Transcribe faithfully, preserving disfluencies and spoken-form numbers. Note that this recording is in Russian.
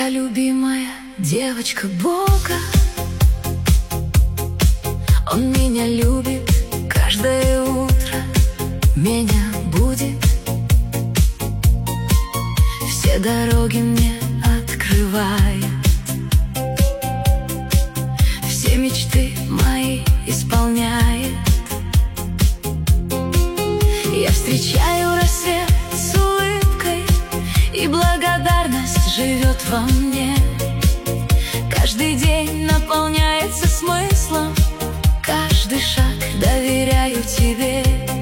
Любимая девочка Бога, Он меня любит, каждое утро меня будет, все дороги мне открывает, все мечты мои исполняет. Я встречаю рассвет с улыбкой, и благодарность живет во мне. Каждый день наполняется смыслом, каждый шаг доверяю тебе.